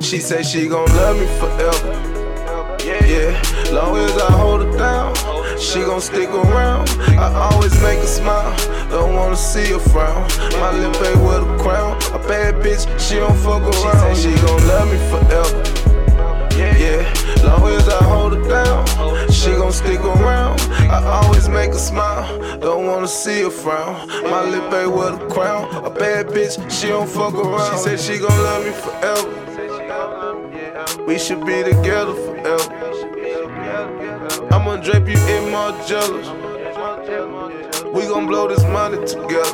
She say she gon' love me forever. Yeah, long as I hold her down, she gon' stick around. I always make her smile, don't wanna see her frown. My lip ain't with a crown, a bad bitch, she don't fuck around. She say she gon' love me forever. Yeah, long as I hold her down, she gon' stick around. I always make her smile, don't wanna see her frown. My lip ain't with a crown, a bad bitch, she don't fuck around. She said she gon' love me forever. We should be together forever. I'ma drape you in Margiela. We gon' blow this money together.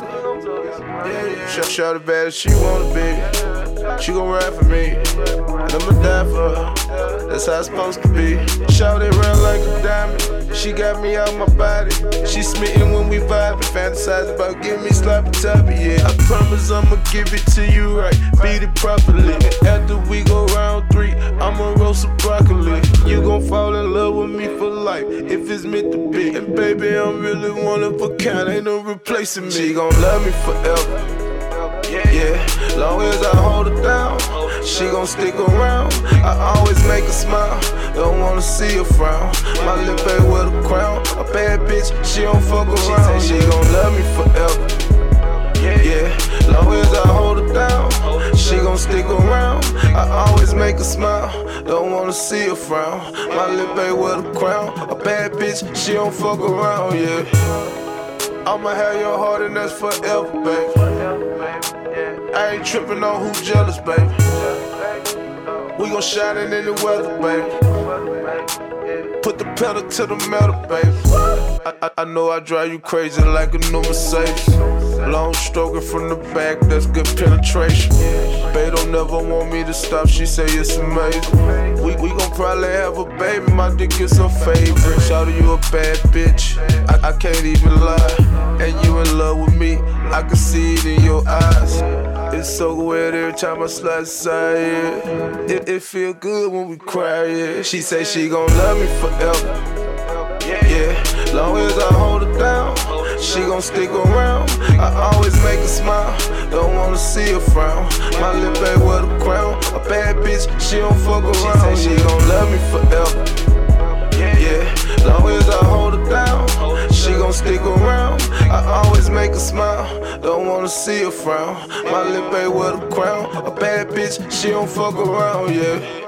Shout it bad as she wanna be. She gon' ride for me, and I'ma die for her. That's how it's supposed to be. Shout it round like a diamond. She got me out my body. She smitten when we vibing. Fantasize about giving me sloppy toppy, yeah. I promise I'ma give it to you right. Beat it properly. And after we go round 3, I'ma roast some broccoli. You gon' fall in love with me for life if it's meant to be. And baby, I'm really one of a kind. Ain't no replacing me. She gon' love me forever. Yeah, long as I hold her down, she gon' stick around. I always make her smile, don't wanna see her frown. My lip ain't with a crown, a bad bitch, she don't fuck around. She say she gon' love me forever. Yeah, long as I hold her down, she gon' stick around. I always make her smile, don't wanna see her frown. My lip ain't with a crown, a bad bitch, she don't fuck around, yeah. I'ma have your heart and that's forever, baby. I ain't trippin' on who jealous, baby. We gon' shine it in the weather, baby. Put the pedal to the metal, baby. I know I drive you crazy like a new Mercedes. Long stroking from the back, that's good penetration. Babe don't never want me to stop, she say it's amazing. We gon' probably have a baby, my dick is her favorite. Shout you a bad bitch, I can't even lie. And you in love with me, I can see it in your eyes. It's so weird every time I slide aside, yeah. It feel good when we cry, yeah. She say she gon' love me forever. Yeah, long as I hold her down, she gon' stick around. I always make her smile, don't wanna see her frown. My lip ain't with a crown, a bad bitch, she don't fuck around. She say she gon' love me forever. Yeah, long as I hold her down, she gon' stick around. I always make her smile, don't wanna see her frown. My lip ain't with a crown, a bad bitch, she don't fuck around, yeah.